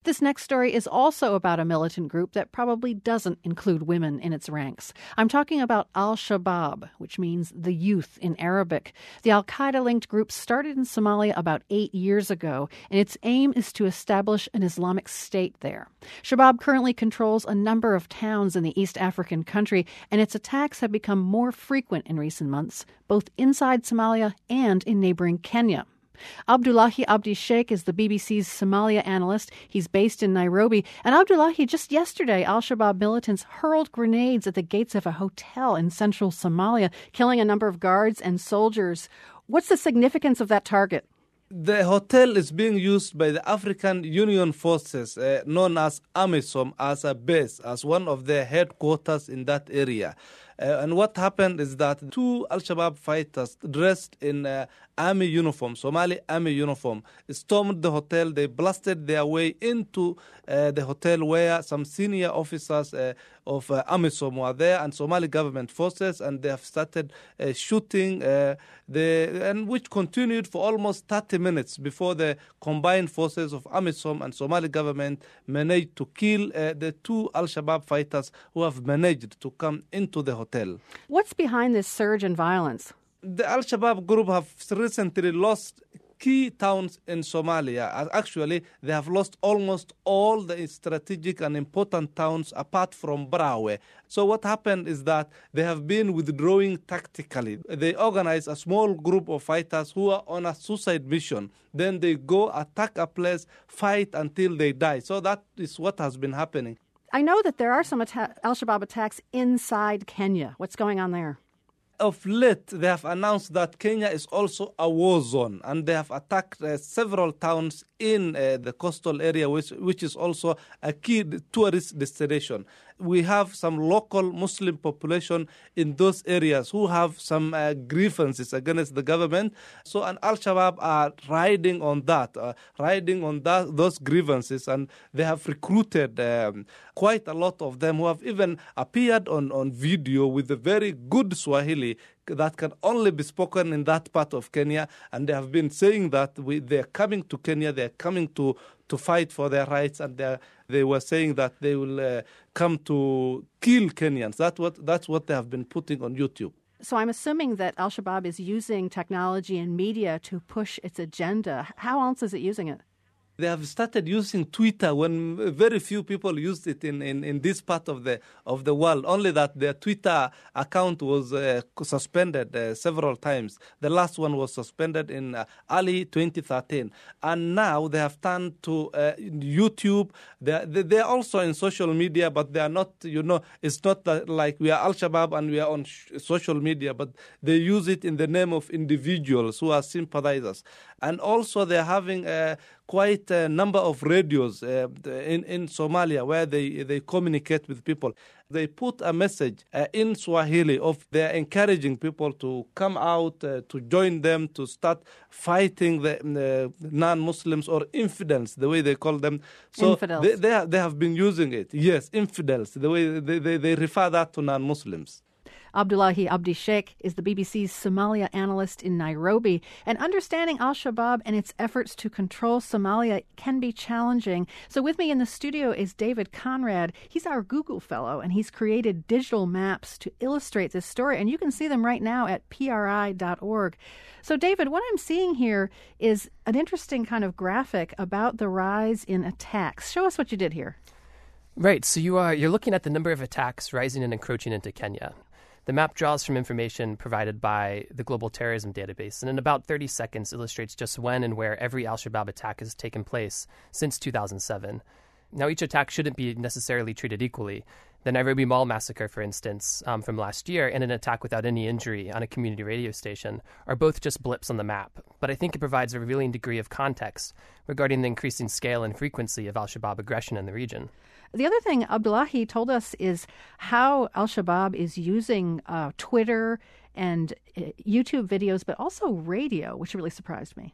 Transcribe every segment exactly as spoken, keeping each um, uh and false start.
This next story is also about a militant group that probably doesn't include women in its ranks. I'm talking about Al-Shabaab, which means the youth in Arabic. The Al-Qaeda-linked group started in Somalia about eight years ago, and its aim is to establish an Islamic state there. Shabaab currently controls a number of towns in the East African country, and its attacks have become more frequent in recent months, both inside Somalia and in neighboring Kenya. Abdullahi Abdi Sheikh is the B B C's Somalia analyst. He's based in Nairobi. And Abdullahi, just yesterday, Al-Shabaab militants hurled grenades at the gates of a hotel in central Somalia, killing a number of guards and soldiers. What's the significance of that target? The hotel is being used by the African Union Forces, uh, known as AMISOM, as a base, as one of their headquarters in that area. Uh, and what happened is that two Al-Shabaab fighters dressed in uh, army uniform, Somali army uniform, stormed the hotel. They blasted their way into uh, the hotel where some senior officers uh, of uh, AMISOM were there and Somali government forces, and they have started uh, shooting, uh, the, and which continued for almost thirty minutes before the combined forces of AMISOM and Somali government managed to kill uh, the two Al-Shabaab fighters who have managed to come into the hotel. What's behind this surge in violence? The Al-Shabaab group have recently lost key towns in Somalia. Actually, they have lost almost all the strategic and important towns apart from Brawe. So what happened is that they have been withdrawing tactically. They organize a small group of fighters who are on a suicide mission. Then they go attack a place, fight until they die. So that is what has been happening. I know that there are some atta- Al-Shabaab attacks inside Kenya. What's going on there? Of late, they have announced that Kenya is also a war zone, and they have attacked uh, several towns in uh, the coastal area, which, which is also a key tourist destination. We have some local Muslim population in those areas who have some uh, grievances against the government. So, and Al-Shabaab are riding on that, uh, riding on that, those grievances, and they have recruited um, quite a lot of them who have even appeared on, on video with a very good Swahili that can only be spoken in that part of Kenya, and they have been saying that we, they're coming to Kenya, they're coming to, to fight for their rights, and they were saying that they will uh, come to kill Kenyans. That's what, that's what they have been putting on YouTube. So I'm assuming that Al-Shabaab is using technology and media to push its agenda. How else is it using it? They have started using Twitter when very few people used it in, in, in this part of the of the world. Only that their Twitter account was uh, suspended uh, several times. The last one was suspended in uh, early twenty thirteen. And now they have turned to uh, YouTube. They they are also in social media, but they are not, you know, it's not that like we are Al-Shabaab and we are on sh- social media, but they use it in the name of individuals who are sympathizers. And also they're having a quite a number of radios uh, in, in Somalia where they, they communicate with people. They put a message uh, in Swahili of they're encouraging people to come out, uh, to join them, to start fighting the uh, non-Muslims or infidels, the way they call them. So infidels. They, they, they have been using it. Yes, infidels, the way they, they, they refer that to non-Muslims. Abdullahi Abdi Sheikh is the B B C's Somalia analyst in Nairobi. And understanding Al-Shabaab and its efforts to control Somalia can be challenging. So with me in the studio is David Conrad. He's our Google fellow, and he's created digital maps to illustrate this story. And you can see them right now at P R I dot org. So David, what I'm seeing here is an interesting kind of graphic about the rise in attacks. Show us what you did here. Right. So you are, you're looking at the number of attacks rising and encroaching into Kenya. The map draws from information provided by the Global Terrorism Database, and in about thirty seconds illustrates just when and where every Al-Shabaab attack has taken place since two thousand seven. Now, each attack shouldn't be necessarily treated equally. The Nairobi Mall massacre, for instance, um, from last year, and an attack without any injury on a community radio station are both just blips on the map. But I think it provides a revealing degree of context regarding the increasing scale and frequency of Al-Shabaab aggression in the region. The other thing Abdullahi told us is how Al-Shabaab is using uh, Twitter and uh, YouTube videos, but also radio, which really surprised me.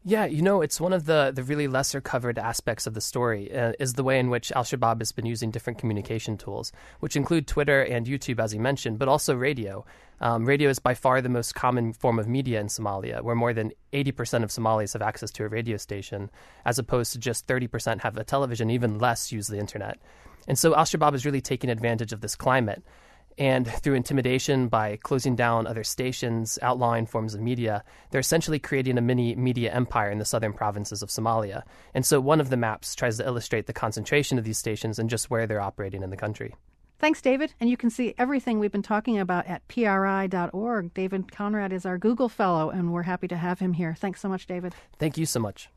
Yeah, you know, it's one of the, the really lesser covered aspects of the story uh, is the way in which Al-Shabaab has been using different communication tools, which include Twitter and YouTube, as you mentioned, but also radio. Um, radio is by far the most common form of media in Somalia, where more than eighty percent of Somalis have access to a radio station, as opposed to just thirty percent have a television, even less use the internet. And so Al-Shabaab is really taking advantage of this climate. And through intimidation, by closing down other stations, outlawing forms of media, they're essentially creating a mini media empire in the southern provinces of Somalia. And so one of the maps tries to illustrate the concentration of these stations and just where they're operating in the country. Thanks, David. And you can see everything we've been talking about at P R I dot org. David Conrad is our Google Fellow, and we're happy to have him here. Thanks so much, David. Thank you so much.